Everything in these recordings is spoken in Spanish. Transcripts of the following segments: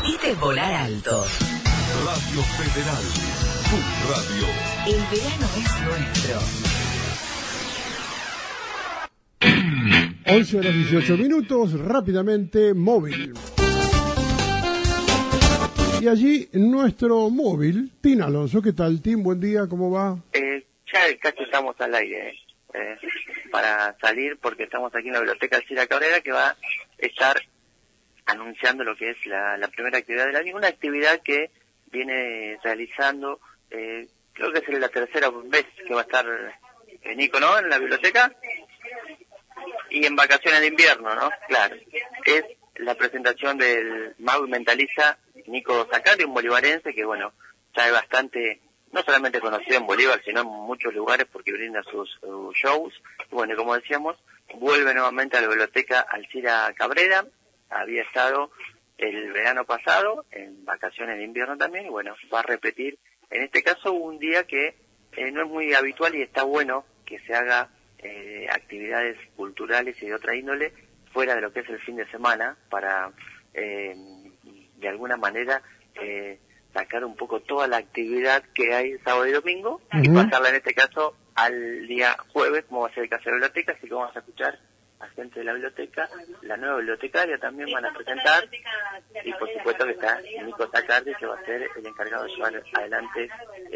Elegiste volar alto. Radio Federal, tu radio. El verano es nuestro. 11:18, rápidamente móvil. Y allí nuestro móvil, Tim Alonso. ¿Qué tal, Tim? Buen día, ¿cómo va? Ya casi estamos al aire para salir, porque estamos aquí en la Biblioteca Alcira Cabrera, que va a estar anunciando lo que es la primera actividad del año, una actividad que viene realizando, creo que es la tercera vez que va a estar Nico, ¿no?, en la biblioteca, y en vacaciones de invierno, ¿no? Claro, es la presentación del mago y mentalista Nico Zaccardi, un bolivarense que, bueno, ya es bastante, no solamente conocido en Bolívar, sino en muchos lugares porque brinda sus shows. Y bueno, como decíamos, vuelve nuevamente a la Biblioteca Alcira Cabrera. Había estado el verano pasado, en vacaciones de invierno también, y bueno, va a repetir, en este caso, un día que no es muy habitual y está bueno que se haga actividades culturales y de otra índole fuera de lo que es el fin de semana, para de alguna manera sacar un poco toda la actividad que hay sábado y domingo y pasarla en este caso al día jueves, como va a ser el caso de la biblioteca. Así que vamos a escuchar a gente de la biblioteca, la nueva bibliotecaria también van a presentar, y por supuesto que está Nico Zaccardi, que va a ser el encargado de llevar adelante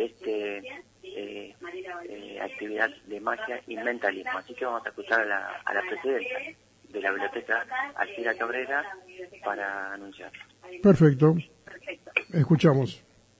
actividad de magia y mentalismo. Así que vamos a escuchar a la presidenta de la biblioteca Alcira Cabrera para anunciar. Perfecto. Escuchamos.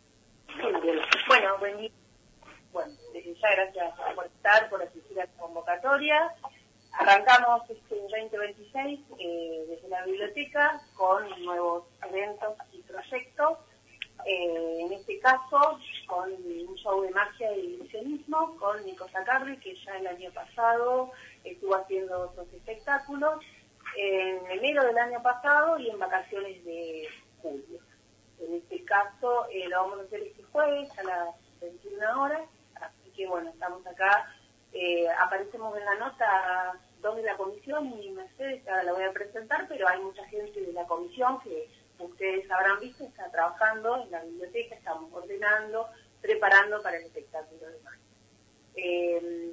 Bueno, buen día. Bueno, desde ya gracias por estar, por asistir a esta convocatoria. Arrancamos este 2026 desde la biblioteca con nuevos eventos y proyectos. En este caso, con un show de magia y ilusionismo con Nico Zaccardi, que ya el año pasado estuvo haciendo otros espectáculos, en enero del año pasado y en vacaciones de julio. En este caso lo vamos a hacer este jueves a las 21 horas, así que bueno, estamos acá, aparecemos en la nota dos de la comisión y Mercedes, ahora la voy a presentar, pero hay mucha gente de la comisión que ustedes habrán visto, está trabajando en la biblioteca, estamos ordenando, preparando para el espectáculo de magia.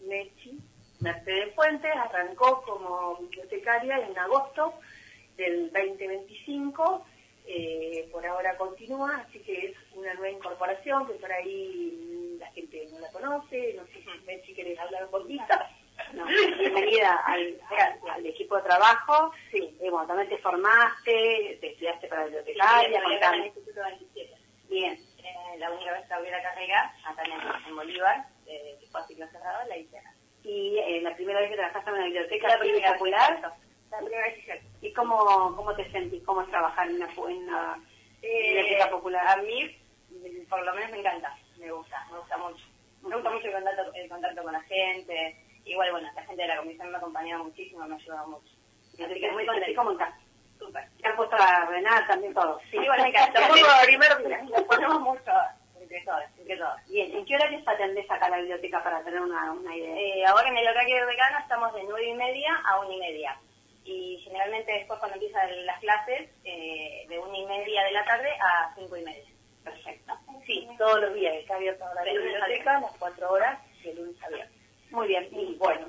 Mercedes Fuentes arrancó como bibliotecaria en agosto del 2025, por ahora continúa, así que es una nueva incorporación que por ahí la gente no la conoce. No sé si Messi querés hablar un poquito. No, bienvenida al equipo de trabajo. Sí, bueno, también te formaste, te estudiaste para bibliotecaria, en el Instituto 27. Bien. La única vez que abrí la carrera, acá en Bolívar, que fue a ciclo cerrado, la hice. ¿Y la primera vez que trabajaste en una biblioteca popular? La primera vez que ¿Y cómo te sentís? ¿Cómo es trabajar en una biblioteca popular? A mí, por lo menos, me encanta, me gusta mucho. Me gusta mucho el contacto con la gente. Igual, bueno, la gente de la comisión me ha acompañado muchísimo, me ha ayudado mucho. Así que muy contenta. ¿Cómo estás? Súper. ¿Te han puesto a ordenar también todo? Sí, bueno, me encanta. Primero, nos ponemos mucho entre todos. Bien, ¿en qué horarios atendés acá a la biblioteca para tener una idea? Ahora en el horario de verano estamos de 9:30 a 1:30. Y generalmente después cuando empiezan las clases, de 1:30 de la tarde a 5:30. Perfecto. Sí, todos los días está abierta ahora la biblioteca, las 4 horas de lunes a viernes. Muy bien, y bueno,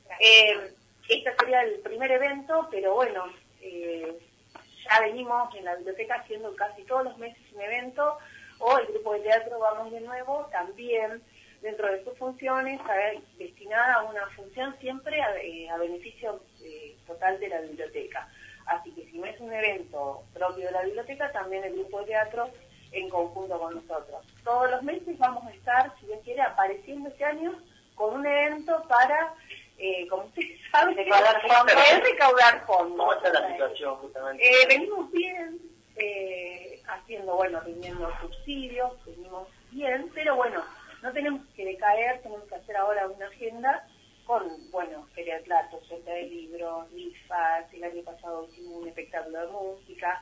este sería el primer evento, pero bueno, ya venimos en la biblioteca haciendo casi todos los meses un evento, o el grupo de teatro Vamos de Nuevo también, dentro de sus funciones, destinada a una función siempre a beneficio total de la biblioteca. Así que si no es un evento propio de la biblioteca, también el grupo de teatro en conjunto con nosotros. Todos los meses vamos a estar, si Dios quiere, apareciendo este año con un evento para, como ustedes saben, recaudar fondos. ¿Cómo está la situación justamente? Venimos bien, rindiendo subsidios, venimos bien, pero bueno, no tenemos que decaer, tenemos que hacer ahora una agenda con, feria de platos, venta de libros, rifas. El año pasado hicimos un espectáculo de música,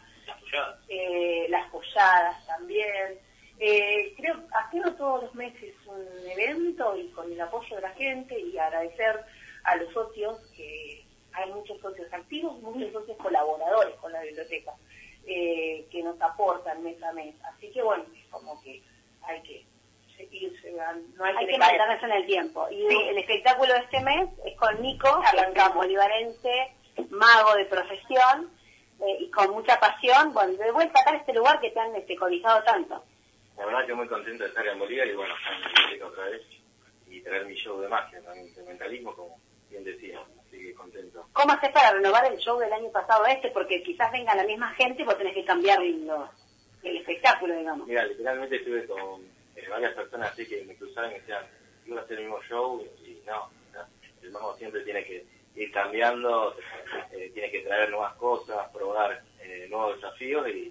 las polladas también. Creo, haciendo todos los meses un evento y con el apoyo de la gente, y agradecer a los socios, que hay muchos socios activos, muchos socios colaboradores con la biblioteca. que nos aportan mes a mes. Así que bueno, como que hay que seguirse, no hay que mantenerse en el tiempo. Y sí, el espectáculo de este mes es con Nico, arrancamos bolivarense, mago de profesión, y con mucha pasión. Bueno, de vuelta acá a este lugar que te han cobijado tanto. La verdad, yo muy contento de estar en Bolívar y bueno, estar en la biblioteca otra vez y traer mi show de magia, también de mentalismo, como bien decía, así que contento. ¿Cómo haces para renovar el show del año pasado Porque quizás venga la misma gente y vos tenés que cambiar el espectáculo, digamos. Mira, literalmente estuve con varias personas así que me cruzaban y me decían, iba a hacer el mismo show y no, el mago siempre tiene que ir cambiando, tiene que traer nuevas cosas, probar nuevos desafíos y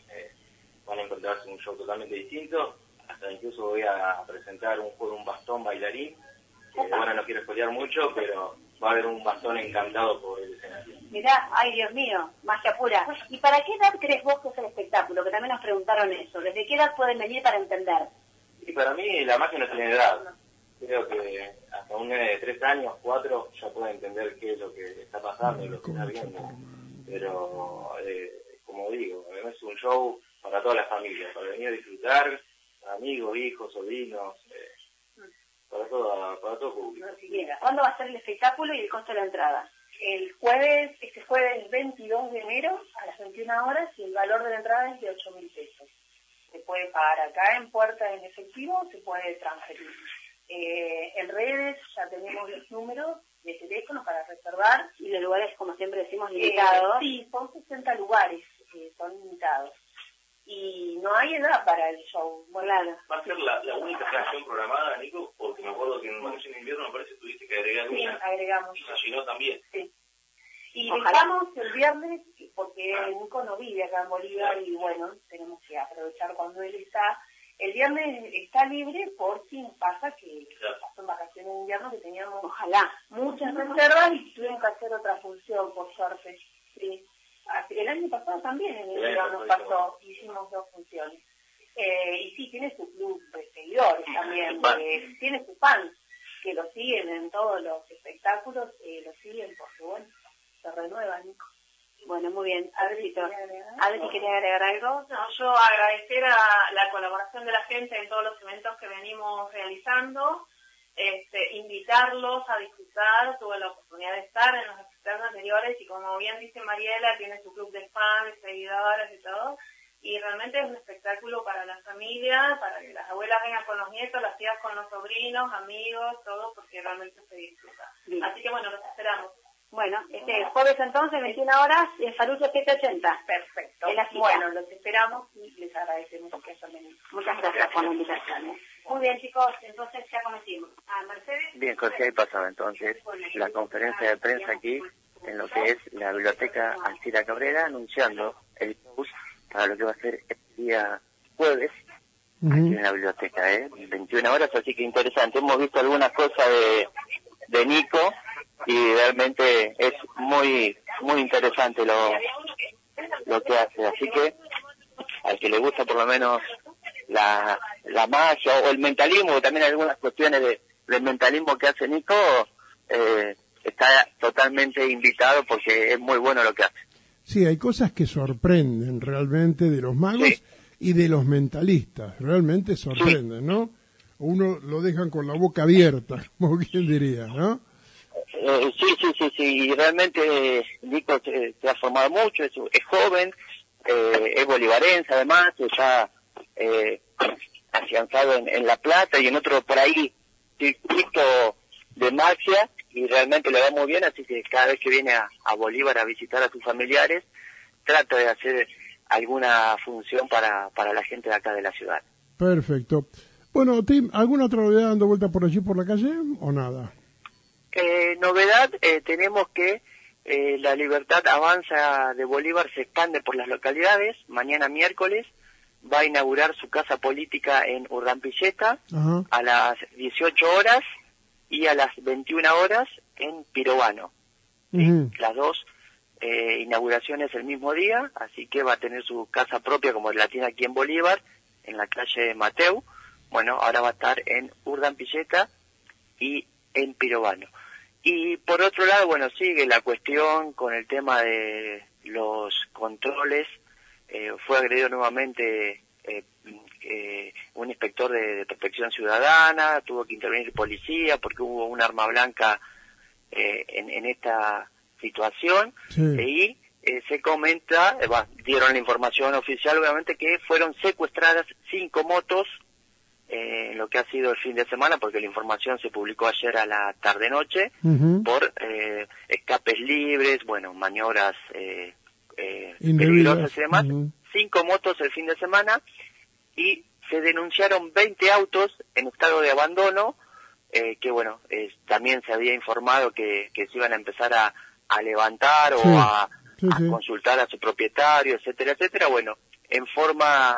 van a encontrarse un show totalmente distinto. Hasta incluso voy a presentar un juego de un bastón bailarín. Bueno, no quiero spoilear mucho, pero va a haber un bastón encantado por el escenario. Mirá, ay Dios mío, magia pura. ¿Y para qué edad crees vos que es el espectáculo? Que también nos preguntaron eso. ¿Desde qué edad pueden venir para entender? Y para mí la magia no tiene edad. Creo que hasta un nene de 3 años, 4, ya puede entender qué es lo que está pasando, lo que está viendo. Pero, como digo, es un show para toda la familia, para venir a disfrutar, amigos, hijos, sobrinos, para todo público. ¿Cuándo va a ser el espectáculo y el costo de la entrada? Este jueves 22 de enero a las 21 horas y el valor de la entrada es de 8.000 pesos. Se puede pagar acá en puerta en efectivo, se puede transferir. En redes ya tenemos los números de teléfono para reservar. Y los lugares, como siempre decimos, limitados. Sí, son 60 lugares, son limitados. Y no hay edad para el show. Claro. ¿Va a ser la única canción programada, Nico? Porque me acuerdo que en Vacaciones de Invierno me parece que tuviste que agregar una. Sí, agregamos. Y se llenó también. Sí. Y Ojalá. dejamos el viernes, porque Nico no vive acá en Bolívar y bueno, tenemos que aprovechar cuando él está. El viernes está libre por si nos pasa que son vacaciones de invierno que teníamos muchas reservas y tuvimos que hacer otra función, por suerte. Sí. El año pasado también en enero nos pasó, hicimos 2 funciones. Y sí, tiene su club de seguidores también, tiene sus fans que lo siguen en todos los espectáculos, lo siguen porque bueno, se renueva, Nico. Bueno, muy bien. Adri, quería agregar algo. No, yo agradecer a la colaboración de la gente en todos los eventos que venimos realizando, invitarlos a disfrutar. Tuve la oportunidad de estar en los espectáculos anteriores y como bien dice Mariela, tiene su club de fans, seguidores y todo, y realmente es un espectáculo para la familia, para que las abuelas vengan con los nietos, las tías con los sobrinos, amigos, todo, porque realmente se disfruta. Bien. Así que bueno, los esperamos. Bueno, jueves entonces, 21 horas, en Falucho 780. Perfecto. En la cita. Bueno, los esperamos y les agradecemos que hayan venido. Muchas gracias por la invitación. Muy bien, chicos, entonces ya conocimos. Mercedes. Bien, Jorge, ahí pasaba entonces la conferencia de prensa aquí en lo que es la biblioteca Alcira Cabrera, anunciando el bus para lo que va a ser el día jueves aquí en la biblioteca, 21 horas, así que interesante. Hemos visto algunas cosas de Nico y realmente es muy interesante lo que hace, así que al que le gusta por lo menos la magia o el mentalismo, también algunas cuestiones del mentalismo que hace Nico, está totalmente invitado porque es muy bueno lo que hace. Sí, hay cosas que sorprenden realmente de los magos y de los mentalistas, realmente sorprenden, ¿no? Uno lo dejan con la boca abierta, como quien diría, ¿no? Sí, y realmente Nico se ha formado mucho, es joven, es bolivarense además, está afianzado en La Plata y en otro por ahí circuito de magia y realmente le va muy bien, así que cada vez que viene a Bolívar a visitar a sus familiares, trata de hacer alguna función para la gente de acá de la ciudad. Perfecto. Bueno, Tim, ¿alguna otra novedad dando vuelta por allí por la calle o nada? Novedad, tenemos que la Libertad Avanza de Bolívar se expande por las localidades. Mañana miércoles va a inaugurar su casa política en Urrampilleta a las 18 horas y a las 21 horas en Pirobano. Las dos inauguraciones el mismo día, así que va a tener su casa propia como la tiene aquí en Bolívar, en la calle Mateu. Bueno, ahora va a estar en Urrampilleta y en Pirobano. Y por otro lado, bueno, sigue la cuestión con el tema de los controles fue agredido nuevamente un inspector de protección ciudadana, tuvo que intervenir policía porque hubo un arma blanca en esta situación. Sí. Y se comenta, dieron la información oficial obviamente, que fueron secuestradas 5 motos en lo que ha sido el fin de semana, porque la información se publicó ayer a la tarde-noche, por escapes libres, bueno, maniobras peligrosas y demás. 5 motos el fin de semana, y se denunciaron 20 autos en estado de abandono, que bueno, también se había informado que se iban a empezar a levantar o a consultar a su propietario, etcétera, etcétera. Bueno, en forma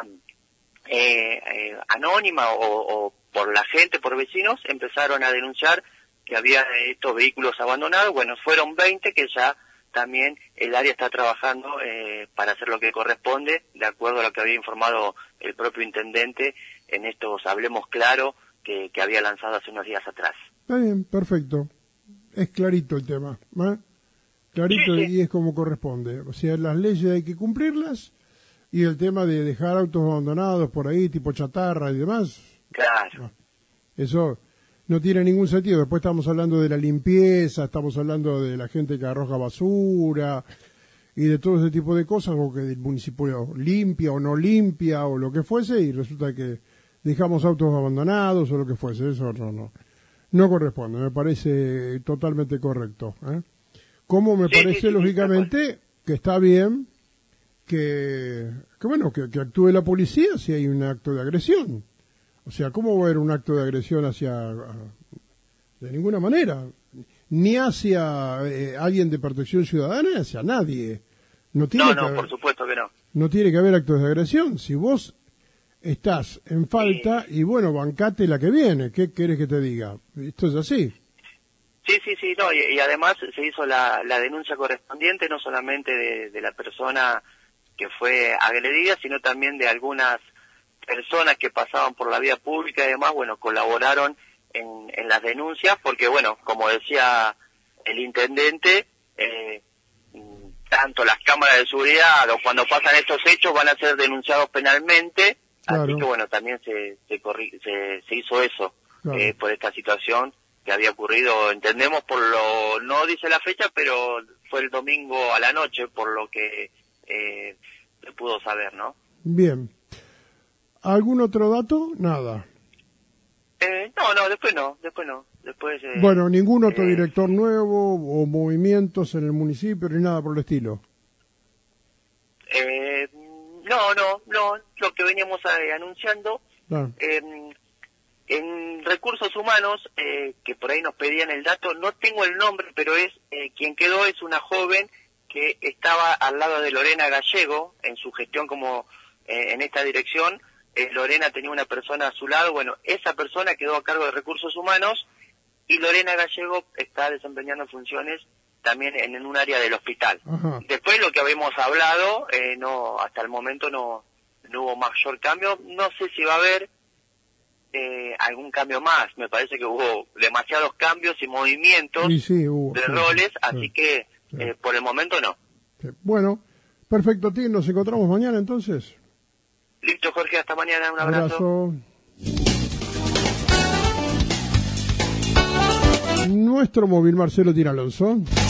anónima o por la gente, por vecinos, empezaron a denunciar que había estos vehículos abandonados. Bueno, fueron 20 que ya también el área está trabajando para hacer lo que corresponde, de acuerdo a lo que había informado el propio intendente en estos Hablemos Claro que había lanzado hace unos días atrás. Está bien, perfecto. Es clarito el tema, ¿eh? Clarito, y es como corresponde. O sea, las leyes hay que cumplirlas, y el tema de dejar autos abandonados por ahí, tipo chatarra y demás. Claro. Eso no tiene ningún sentido. Después estamos hablando de la limpieza, estamos hablando de la gente que arroja basura y de todo ese tipo de cosas, o que el municipio limpia o no limpia o lo que fuese, y resulta que dejamos autos abandonados o lo que fuese. Eso no corresponde. Me parece totalmente correcto, ¿eh? Como me parece, lógicamente, que está bien que actúe la policía si hay un acto de agresión. O sea, ¿cómo va a haber un acto de agresión de ninguna manera? Ni hacia alguien de protección ciudadana, ni hacia nadie. No, por supuesto que no. No tiene que haber actos de agresión. Si vos estás en falta, y bueno, bancate la que viene. ¿Qué querés que te diga? Esto es así. Sí, no, y además se hizo la denuncia correspondiente, no solamente de la persona que fue agredida, sino también de algunas personas que pasaban por la vía pública y demás, bueno, colaboraron en las denuncias, porque bueno, como decía el intendente, tanto las cámaras de seguridad o cuando pasan estos hechos van a ser denunciados penalmente, claro. Así que bueno, también se hizo eso, claro. Por esta situación que había ocurrido, entendemos no dice la fecha, pero fue el domingo a la noche, por lo que se pudo saber, ¿no? Bien. ¿Algún otro dato? Nada. No, después no. Después, bueno, ningún otro director nuevo o movimientos en el municipio ni nada por el estilo. No, lo que veníamos anunciando. Claro. En Recursos Humanos, que por ahí nos pedían el dato, no tengo el nombre, pero quien quedó es una joven que estaba al lado de Lorena Gallego en su gestión como en esta dirección. Lorena tenía una persona a su lado, bueno, esa persona quedó a cargo de Recursos Humanos, y Lorena Gallego está desempeñando funciones también en un área del hospital. Ajá. Después lo que habíamos hablado, hasta el momento no hubo mayor cambio. No sé si va a haber algún cambio más. Me parece que hubo demasiados cambios y movimientos de roles, así que por el momento no. Sí. Bueno, perfecto, Tim, nos encontramos mañana entonces. Listo, Jorge, hasta mañana, un abrazo. Nuestro móvil, Marcelo Tira Alonso.